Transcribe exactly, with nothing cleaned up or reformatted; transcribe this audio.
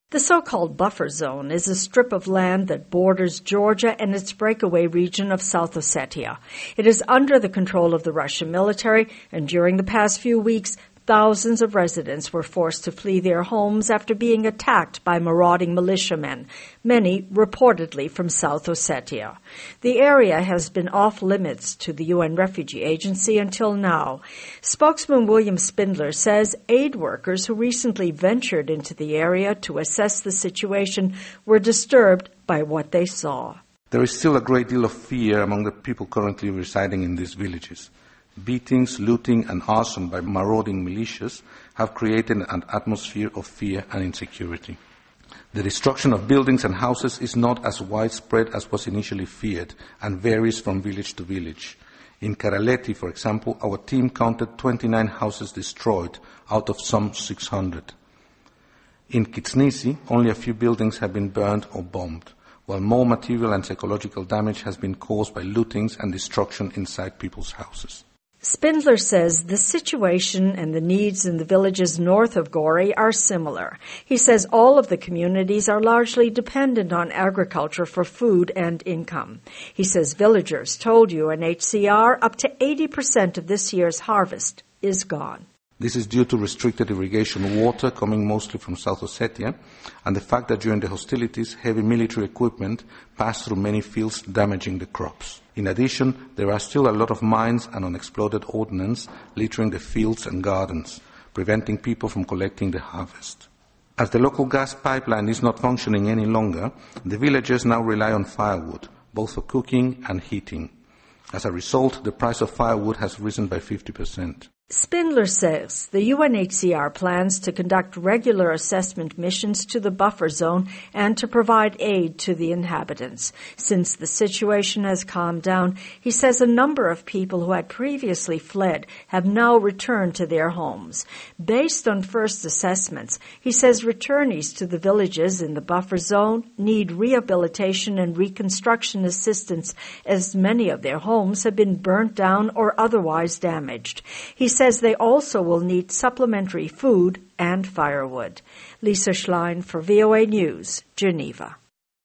The so-called buffer zone is a strip of land that borders Georgia and its breakaway region of South Ossetia. It is under the control of the Russian military, and during the past few weeks, thousands of residents were forced to flee their homes after being attacked by marauding militiamen, many reportedly from South Ossetia. The area has been off-limits to the U N Refugee Agency until now. Spokesman William Spindler says aid workers who recently ventured into the area to assess the situation were disturbed by what they saw. There is still a great deal of fear among the people currently residing in these villages. Beatings, looting, and arson by marauding militias have created an atmosphere of fear and insecurity. The destruction of buildings and houses is not as widespread as was initially feared and varies from village to village. In Karaleti, for example, our team counted twenty-nine houses destroyed out of some six hundred. In Kitsnisi, only a few buildings have been burned or bombed, while more material and psychological damage has been caused by lootings and destruction inside people's houses. Spindler says the situation and the needs in the villages north of Gori are similar. He says all of the communities are largely dependent on agriculture for food and income. He says villagers told U N H C R up to eighty percent of this year's harvest is gone. This is due to restricted irrigation water coming mostly from South Ossetia and the fact that during the hostilities, heavy military equipment passed through many fields, damaging the crops. In addition, there are still a lot of mines and unexploded ordnance littering the fields and gardens, preventing people from collecting the harvest. As the local gas pipeline is not functioning any longer, the villagers now rely on firewood, both for cooking and heating. As a result, the price of firewood has risen by fifty percent. Spindler says the U N H C R plans to conduct regular assessment missions to the buffer zone and to provide aid to the inhabitants. Since the situation has calmed down, he says a number of people who had previously fled have now returned to their homes. Based on first assessments, he says returnees to the villages in the buffer zone need rehabilitation and reconstruction assistance, as many of their homes have been burnt down or otherwise damaged. He says they also will need supplementary food and firewood. Lisa Schlein for V O A News, Geneva.